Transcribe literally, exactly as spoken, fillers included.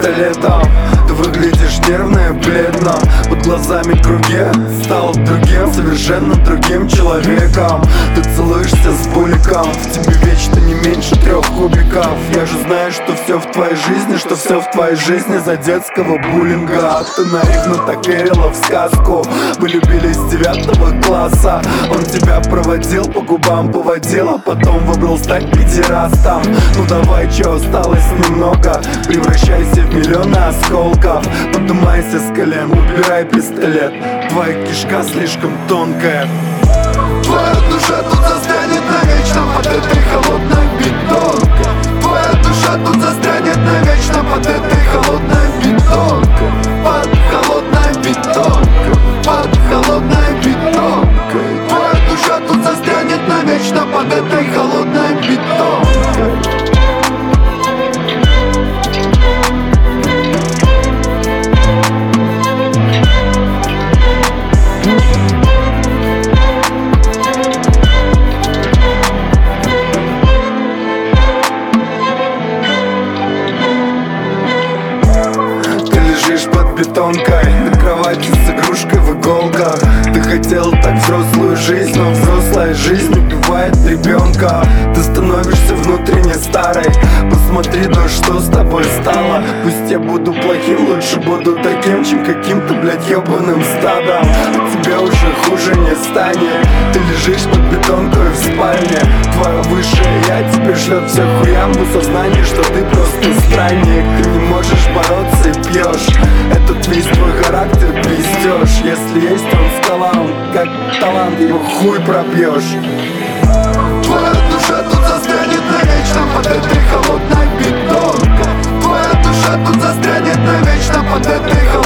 пистолетом. Ты выглядишь нервно и бледно, под глазами круги, стал другим, совершенно другим человеком. Ты целуешься с буликом, в тебе вечно не меньше трех кубиков. Я же знаю, что все в твоей жизни, что все в твоей жизни за детского буллинга. Ты наивно так верила в сказку, вы любили с девятого класса. Он тебя проводил, по губам поводил, а потом выбрал стать педерастом. Ну давай, че осталось немного, превращайся в миллионы осколков. Поднимайся с колен, убирай пистолет, твоя кишка слишком тонкая. Твоя душа тут застрянет навечно под этой холодной бетонкой. Твоя душа тут застрянет навечно под этой холодной бетонкой. Под холодной бетонкой, под холодной бетонкой. Твоя душа тут застрянет навечно под этой холодной бетонкой. Бетонкой на кровати с игрушкой в иголках. Ты хотел так взрослую жизнь, но взрослая жизнь убивает ребенка. Ты становишься внутренне старой. Посмотри, да что с тобой стало. Пусть я буду плохим, лучше буду таким, чем каким-то, блядь, ебаным стадом. От тебя уже хуже не станет. Ты лежишь под бетонкой в спальне. Твое высшее я тебе шлет всех хуям в сознании, что ты просто странник. Ты не можешь бороться и пьешь. Этот весь твой характер пиздешь. Если есть он скала, он как талант, его хуй пробьешь. Твоя душа тут застрянет навечно под этой холодной бетонкой. Твоя душа тут застрянет навечно под этой холодной